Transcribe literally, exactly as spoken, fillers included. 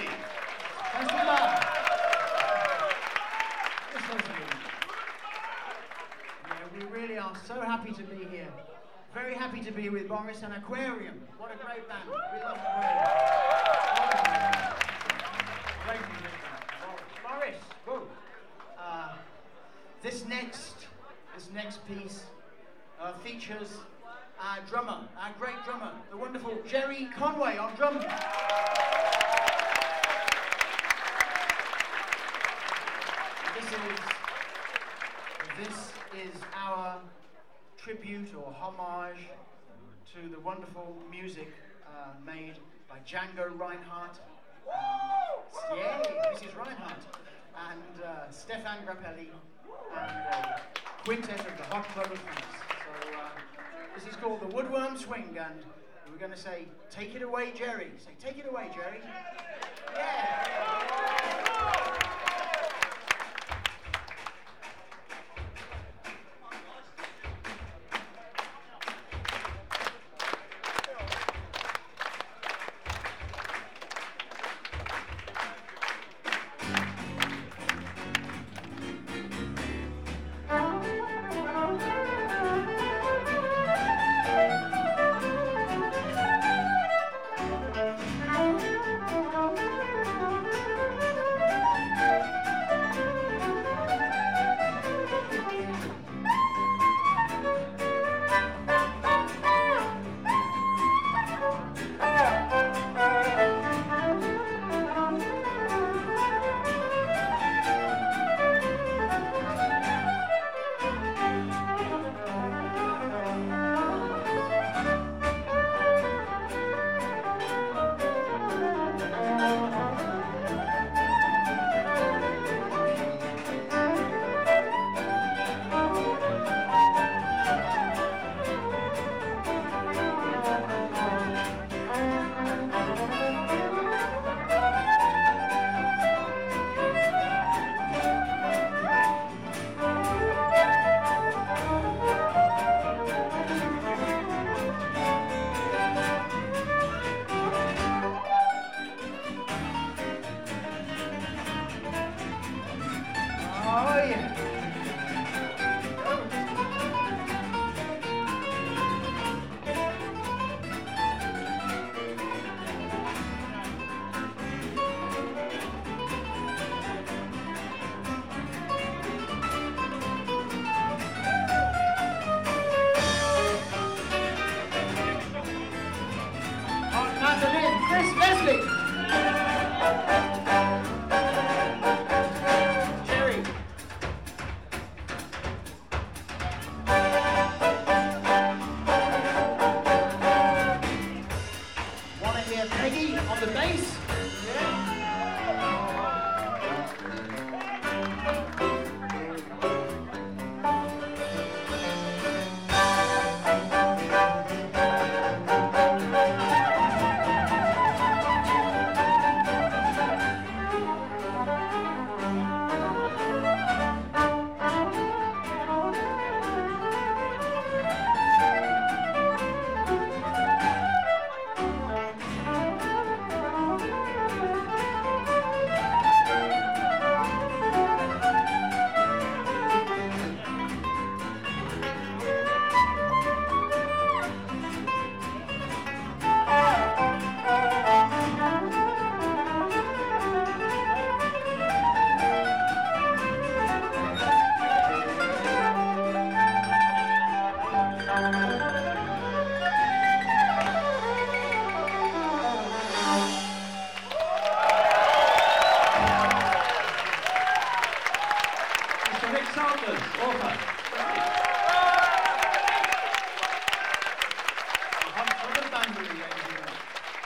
everybody. Thanks a lot. Listen to me. Yeah, we really are so happy to be here. Very happy to be with Boris and Aquarium. What a great band. We love Aquarium. Great musician. Boris, whoa. Uh, this next, this next piece uh, features our drummer, our great drummer, the wonderful Jerry Conway on drums. This is, this is our tribute or homage to the wonderful music uh, made by Django Reinhardt. Um, yeah, this is Reinhardt. And uh, Stefan Grappelli and uh, quintet of the Hot Club of France. So uh, this is called the Woodworm Swing, and we're going to say, take it away, Jerry. Say, take it away, Jerry. Yeah. Chris Leslie. Jerry. Want to hear Peggy on the bass? Yeah. Mister Rick Sanders, author.